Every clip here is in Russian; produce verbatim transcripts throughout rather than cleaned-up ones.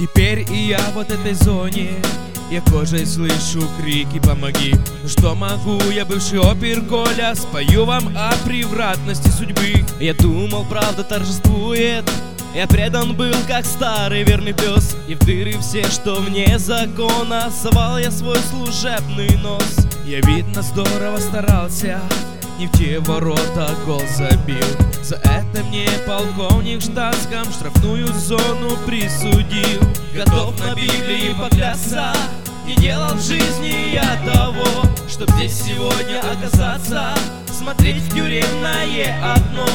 Теперь и я в вот этой зоне, я кожей слышу крики «помоги». Ну что могу, я бывший опер Коля, спою вам о превратности судьбы. Я думал, правда торжествует, я предан был, как старый верный пес, и в дыры все, что вне закона, совал я свой служебный нос. Я, видно, здорово старался, не в те ворота гол забил. За это мне полковник в штатском штрафную зону присудил. Готов на Библии поклясться, не делал в жизни я того, чтоб здесь сегодня оказаться, смотреть в тюремное окно.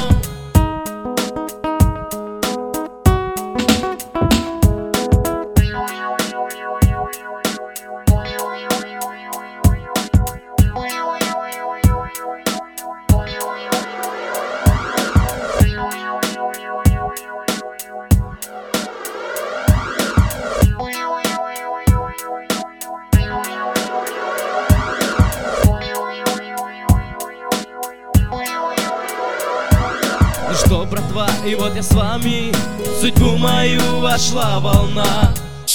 Ну что, братва, и вот я с вами, в судьбу мою вошла волна.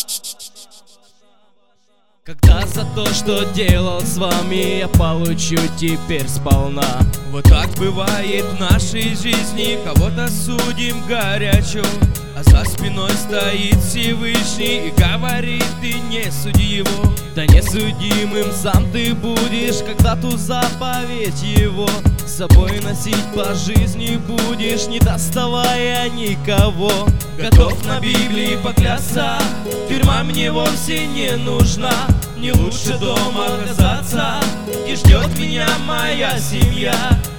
Когда за то, что делал с вами, я получу теперь сполна. Вот так бывает в нашей жизни, кого-то судим горячо, а за спиной стоит Всевышний и говорит: ты не суди его. Да не судимым сам ты будешь, когда ту заповедь его с собой носить по жизни будешь, не доставая никого. Готов на Библии поклясться, тюрьма мне вовсе не нужна. Не лучше дома оказаться, и ждет меня моя семья.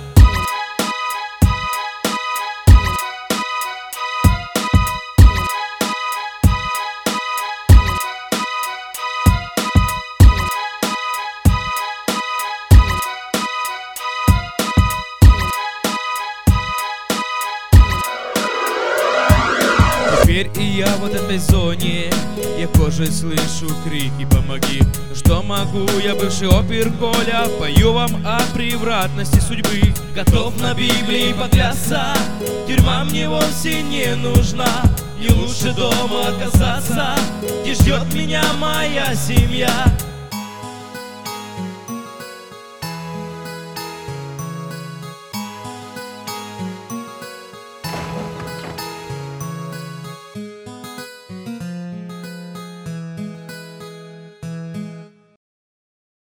Теперь и я в вот этой зоне, я кожей слышу крики «помоги». Ну что могу, я бывший опер Коля, пою вам о превратности судьбы. Готов на Библии поклясться, тюрьма мне вовсе не нужна. Не лучше дома оказаться, где ждет меня моя семья.